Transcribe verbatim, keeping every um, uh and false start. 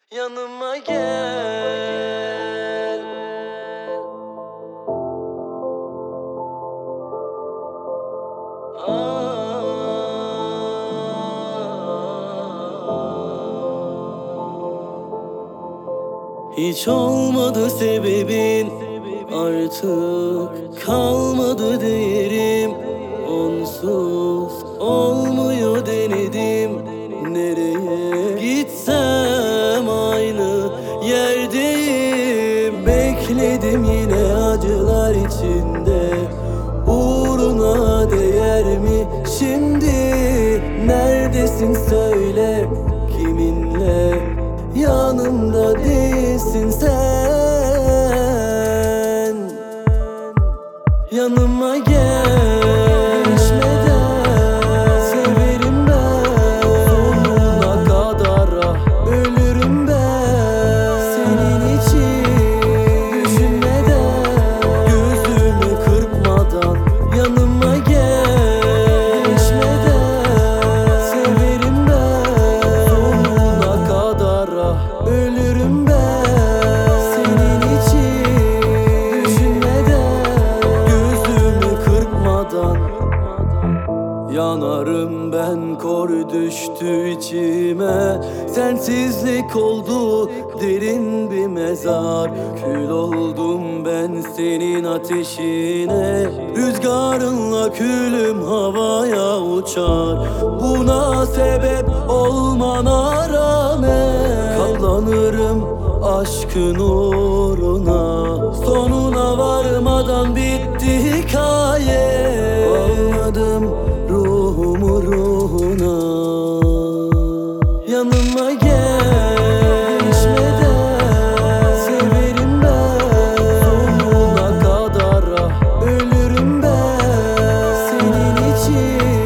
Yanıma gel. Aa. Hiç olmadı sebebin, artık kalmadı değerim. Onsuz olmuyor denedim. Nereye gitsem aynı yerdeyim. Bekledim yine acılar içinde. Uğruna değer mi şimdi? Neredesin söyle, kiminle? Yanımda değilsin sen. Yanıma gel, değişmeden severim ben. Sonuna kadar ah, ölürüm ben. Senin için düşünmeden, gözümü kırpmadan. Yanıma gel, değişmeden severim ben. Sonuna kadar ah, ölürüm ben. Senin için düşünmeden, gözümü kırpmadan. Yanarım ben, kor düştü içime. Sensizlik oldu derin bir mezar. Kül oldum ben senin ateşine. Rüzgarınla külüm havaya uçar. Buna sebep olmana rağmen katlanırım aşkın uğruna. Sonuna varmadan bitti hikaye. Bağladım ruhumu ruhuna. Yanıma gel, değişmeden severim ben. Sonuna kadar ah, ölürüm ben. Senin için